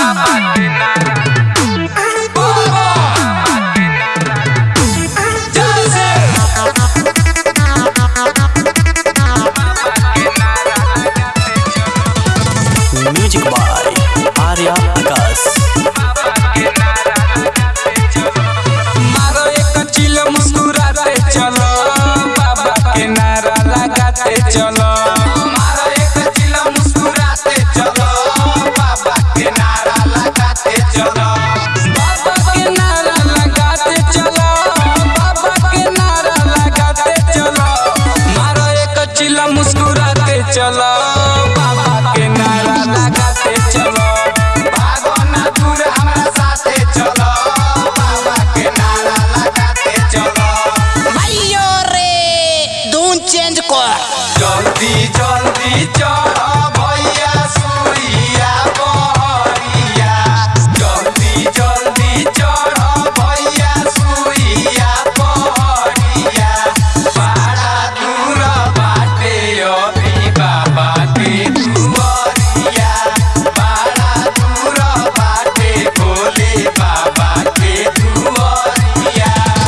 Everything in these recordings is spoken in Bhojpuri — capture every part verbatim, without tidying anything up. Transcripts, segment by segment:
म्यूजिक बाय आर्या आकाश। मारो एक चिल मुस्कुराते चलो, बाबा के नारा लगाते चलो। मारो एक चिल मुस्कुराते चलो, बाबा के नारा लगाते चलो। बाबा के नारा लगाते चलो, बाबा के नारा लगाते चलो। मारो एक चिल मुस्कुराते चलो, बाबा के नारा लगाते चलो। भागो ना दूर हमारा साथे चलो, बाबा के नारा लगाते चलो। भाइयों रे धुन चेंज कर। जल्दी जल्दी चढ़ो भैया सूर्या बहरिया। जल्दी जल्दी चढ़ो भैया सूर्या बहरिया। बड़ा दूर बाटे अभी बाबा के दुआरिया। बड़ा दूर बाटे भोले बाबा के दुआरिया।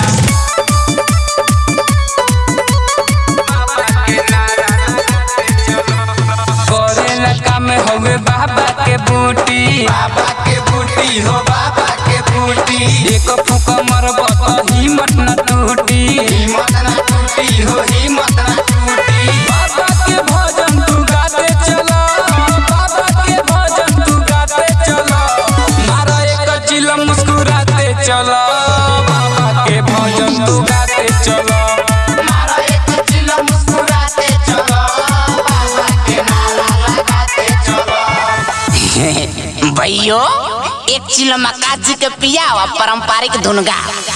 करेला काम हवे बाबा के बूटी। बाबा के बूटी हो बाबा के बूटी। एक फूक मरब त हिम्मत न टूटी। हिम्मत न टूटी हो हिम्मत न टूटी। बाबा के भजन तू गाते चलो, बाबा के भजन तू गाते चलो। मारा एक चिल मुस्कुराते चलो, बाबा के भजन तू गाते चलो। मारा एक चिल मुस्कुराते चलो, बाबा के नारा लगाते चलो। भैयो एक चिलो मकाजी के पिया पारंपरिक धुन गा।